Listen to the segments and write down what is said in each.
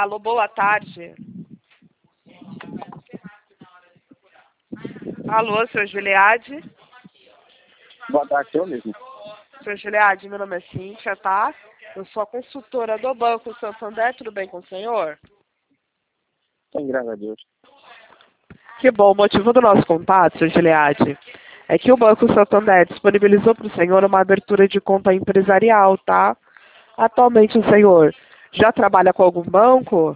Alô, boa tarde. Alô, senhor Gileade? Boa tarde, eu mesmo. Senhor Gileade, meu nome é Cíntia, tá? Eu sou a consultora do Banco Santander, tudo bem com o senhor? Sim, graças a Deus. Que bom, o motivo do nosso contato, senhor Gileade, é que o Banco Santander disponibilizou para o senhor uma abertura de conta empresarial, tá? Atualmente o senhor já trabalha com algum banco?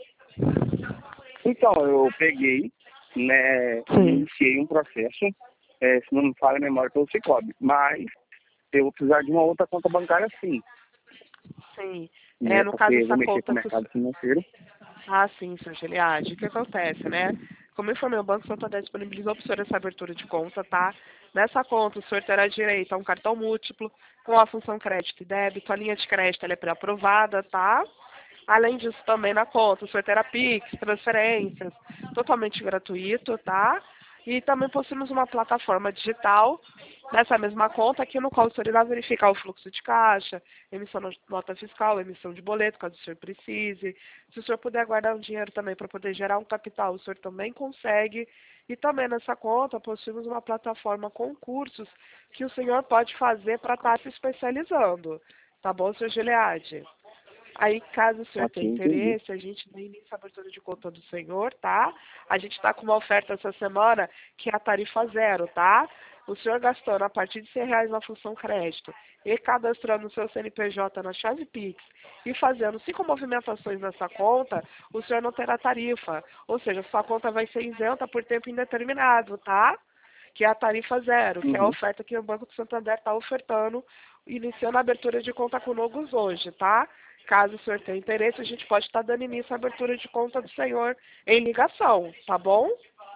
Então, eu peguei, né, e Sim. iniciei um processo, se não me falha a memória, pelo Sicoob, mas eu vou precisar de uma outra conta bancária sim, Sim. né, No caso, porque eu vou essa mexer com conta o que o mercado financeiro. Ah, sim, senhor Giliade. O que acontece, né? Como eu informei, o Banco Santander disponibilizou para o senhor essa abertura de conta, tá? Nessa conta, o senhor terá direito a um cartão múltiplo com a função crédito e débito. A linha de crédito ela é pré-aprovada, tá? Além disso, também na conta, o senhor terá Pix, transferências, totalmente gratuito, tá? E também possuímos uma plataforma digital nessa mesma conta, aqui no qual o senhor irá verificar o fluxo de caixa, emissão de nota fiscal, emissão de boleto, caso o senhor precise. Se o senhor puder guardar um dinheiro também para poder gerar um capital, o senhor também consegue. E também nessa conta possuímos uma plataforma com cursos que o senhor pode fazer para estar se especializando. Tá bom, senhor Gileade? Aí, caso o senhor Ok, tenha entendi. interesse, a gente dá início à abertura de conta do senhor, tá? A gente está com uma oferta essa semana que é a tarifa zero, tá? O senhor gastando a partir de R$ 100 na função crédito e cadastrando o seu CNPJ na chave Pix e fazendo 5 movimentações nessa conta, o senhor não terá tarifa. Ou seja, sua conta vai ser isenta por tempo indeterminado, tá? Que é a tarifa zero, que é a Uhum. oferta que o Banco do Santander está ofertando, iniciando a abertura de conta com Nogos hoje, tá? Caso o senhor tenha interesse, a gente pode estar dando início à abertura de conta do senhor em ligação, tá bom?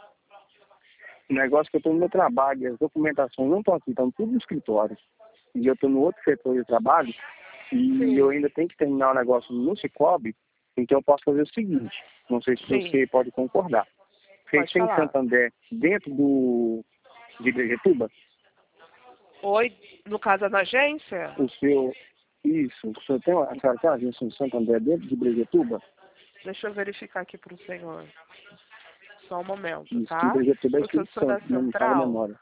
O negócio é que eu estou no meu trabalho, e as documentações não estão aqui, estão tudo no escritório. E eu estou no outro setor de trabalho, e eu Sim, ainda tenho que terminar o negócio no Sicoob, então eu posso fazer o seguinte, não sei se sim, você pode concordar. Vocês pode têm falar. Santander dentro de Brejetuba? Oi, no caso da agência? O seu, isso, o senhor tem a senhora tem uma agência em Santander dentro de Brejetuba? Deixa eu verificar aqui para o senhor. Só um momento, Isso, que tá? Brejetuba é O senhor Espírito sou da Santo, não me falha a central? memória.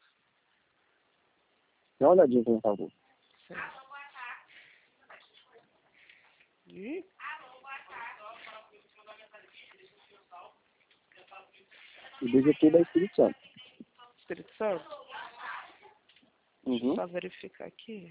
Dá uma olhadinha, por favor. Sim. Ih, E Brejetuba é Espírito Santo. Espírito Santo? Deixa eu Uhum. só verificar aqui.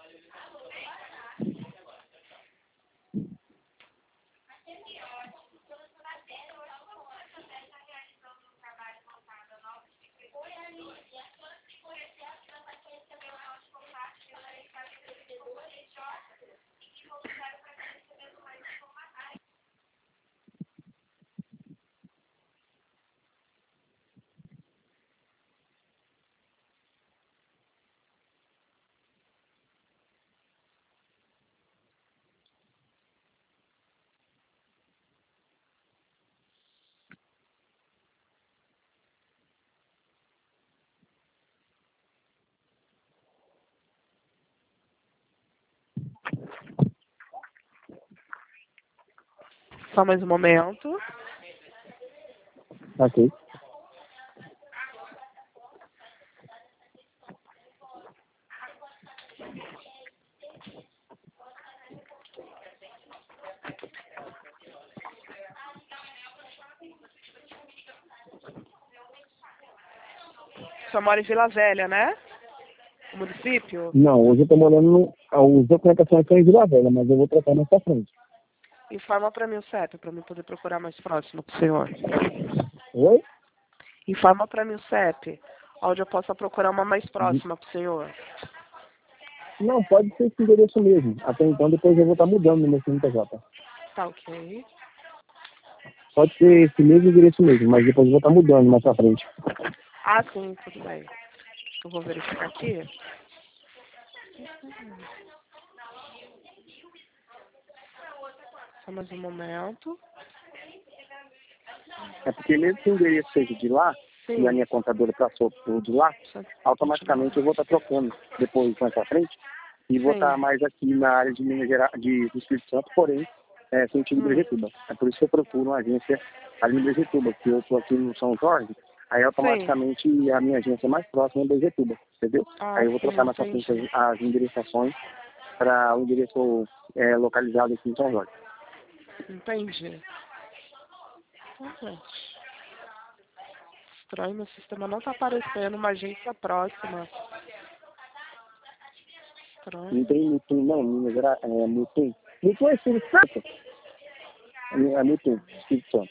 Só mais um momento. Ok. O senhor mora em Vila Velha, né? O município? Não, hoje eu estou morando no... As documentações estão em Vila Velha, mas eu vou trocar nessa frente. Informa para mim o CEP, para mim poder procurar mais próximo pro senhor. Oi? Informa para mim o CEP, onde eu possa procurar uma mais próxima pro senhor. Não, pode ser esse endereço mesmo. Até então, depois eu vou estar mudando no meu CNPJ. Tá ok. Pode ser esse mesmo endereço mesmo, mas depois eu vou estar mudando mais pra frente. Ah, sim, tudo bem. Eu vou verificar aqui. Só mais um momento. É porque mesmo que o endereço seja de lá, e a Sim. minha contadora passou por de lá, Só automaticamente eu continuar. vou estar trocando depois mais pra frente e vou estar Sim. mais aqui na área de Minas Gerais, do Espírito Santo, porém sentido Brejetuba. É por isso que eu procuro uma agência ali em Brejetuba, porque eu estou aqui no São Jorge, aí Sim. automaticamente a minha agência mais próxima é Brejetuba, entendeu? Ah, Aí eu vou sim, trocar na sequência entendi. as endereçações para o endereço localizado aqui em São Jorge. Entendi. Gente, estranho, meu sistema não tá aparecendo uma agência próxima. Não Estranho. tem Mutum, não, Minas Gerais, Mutum. Mutum é Espírito Santo. É Mutum, Espírito Santo.